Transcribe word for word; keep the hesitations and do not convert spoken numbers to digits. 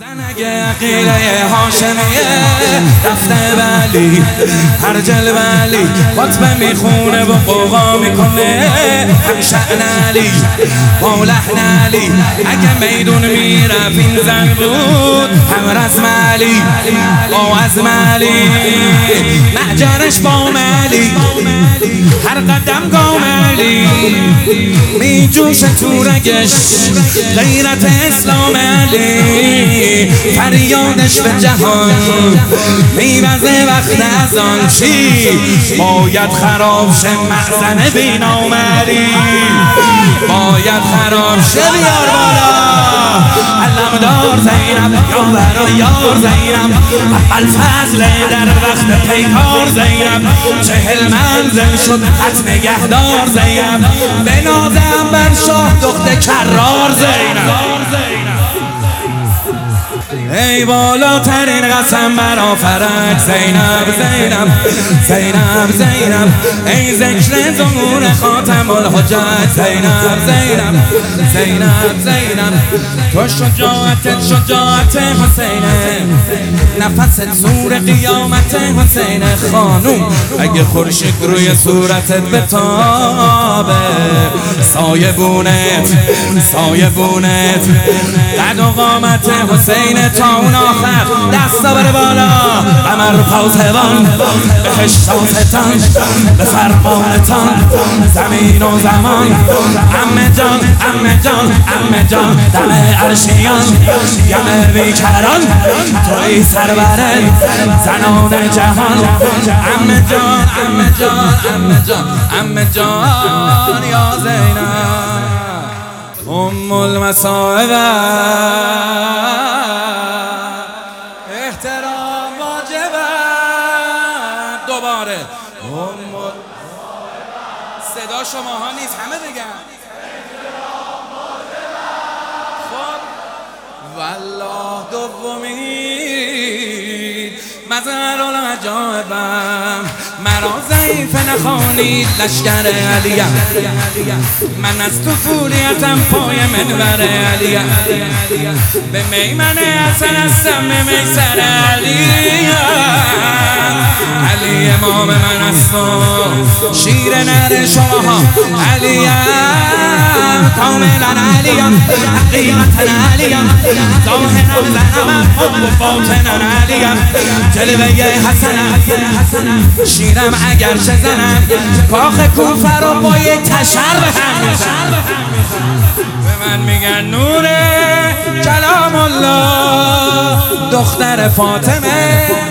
اگه عقیله هاشمیه رفته ولی هر جل ولی خطبه میخونه و قوقا میکنه هم شأن علی با لحن علی اگه میدون میرفت این زن بود هم رزم علی با عزم علی معجرش با علی هر قدم گام علی میجوش تو رگش غیرت اسلام علی فریادش به جهان میوزه وقت از آن چی باید خراب شه مخزن بینام علی باید خراب شه بیار بالا علمدار زینب یا برا یار زینب اول فضل در وقت پیکار زینب چهل منزل شد حت نگهدار زینب به نازم بر شاه دخت کرار زینب ای بالاترین قسم برا فرج زینب زینب زینب زینب ای ذکر ظهور خاتم الحجت زینب زینب زینب زینب تو شجاعت شجاعت حسینه نفست زور قیامت حسین خانوم اگه خورشید روی صورتت بتابه سایه بونت سایه بونت قد و قامت حسین تا اون آخر دستا بره بالا قمر پاسبان به خشتاتتان به فرمانتان زمین و زمان عمه جان عمه جان عمه جان دم عرشیان یم بیکران توی سربره زنان جهان عمه جان عمه جان عمه جان عمه جان یا زینب ام المصائب احترام واجبه دوباره ام صدا شماها نیست همه بگن خب والله دومین مظهر العجایبم مرا ضعیف نخوانید لشکر علیم من از طفولیتم پای منبر علیم به میمن حسن هستم به میسر علیم علی امام من است و شیر نر شماها علیم کاملا علیم حقیقتا علیم ظاهرا زنم حب باطنا علیم جلوه حسنم شیرم اگر چه زنم کاخ کوفه رو با یک تشر به هم میزن به من میگن نور کلام الله دختر فاطمه